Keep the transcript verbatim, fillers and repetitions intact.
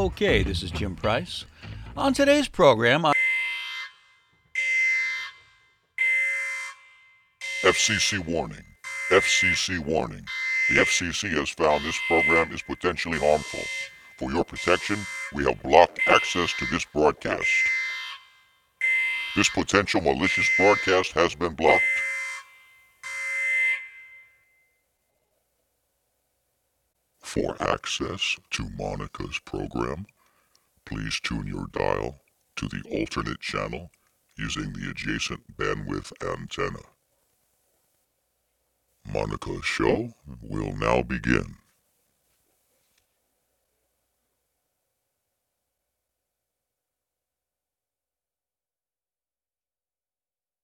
Okay, this is Jim Price. On today's program, I... F C C warning. F C C warning. The F C C has found this program is potentially harmful. For your protection, we have blocked access to this broadcast. This potential malicious broadcast has been blocked. For access to Monica's program, please tune your dial to the alternate channel using the adjacent bandwidth antenna. Monica's show will now begin.